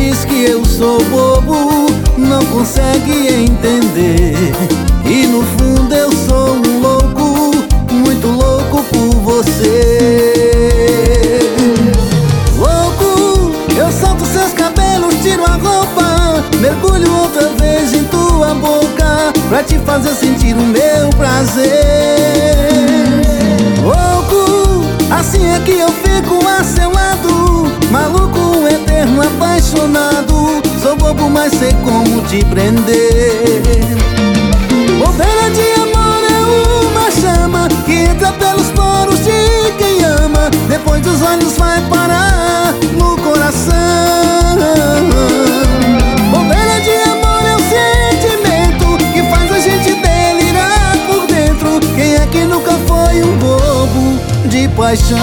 diz que eu sou bobo, não consegue entender. E no fundo eu sou um louco, muito louco por você. Louco, eu solto seus cabelos, tiro a roupa, mergulho outra vez em tua boca, pra te fazer sentir o meu prazer. Louco, assim é que eu fico a seu lado, maluco, eterno, apaixonado. Sou bobo, mas sei como te prender. Bobeira de amor é uma chama que entra pelos poros de quem ama, depois dos olhos vai parar no coração. Bobeira de amor é um sentimento que faz a gente delirar por dentro. Quem é que nunca foi um bobo de paixão?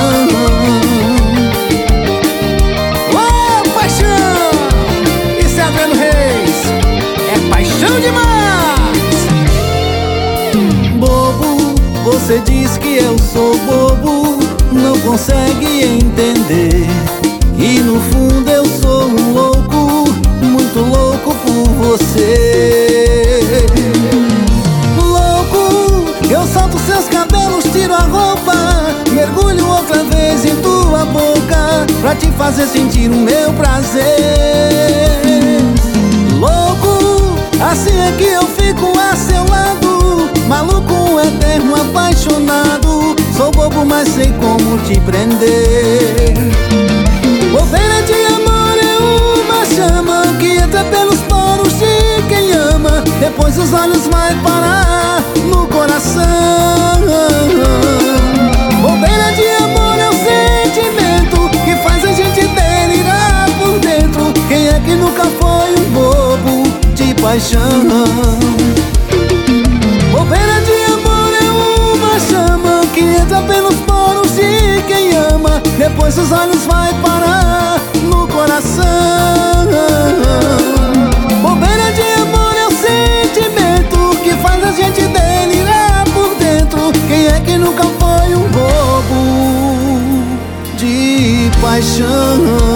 Você diz que eu sou bobo, não consegue entender. E no fundo eu sou um louco, muito louco por você. Louco, eu solto seus cabelos, tiro a roupa, mergulho outra vez em tua boca, pra te fazer sentir o meu prazer. Louco, assim é que eu fico a seu lado, maluco, eterno, apaixonado. Sou bobo, mas sei como te prender. Bobeira de amor é uma chama que entra pelos poros de quem ama, depois os olhos vai parar no coração. Bobeira de amor é um sentimento que faz a gente delirar por dentro. Quem é que nunca foi um bobo de paixão? Bobeira de amor é uma chama que entra pelos poros de quem ama, depois os olhos vai parar no coração. Bobeira de amor é um sentimento que faz a gente delirar por dentro. Quem é que nunca foi um bobo de paixão?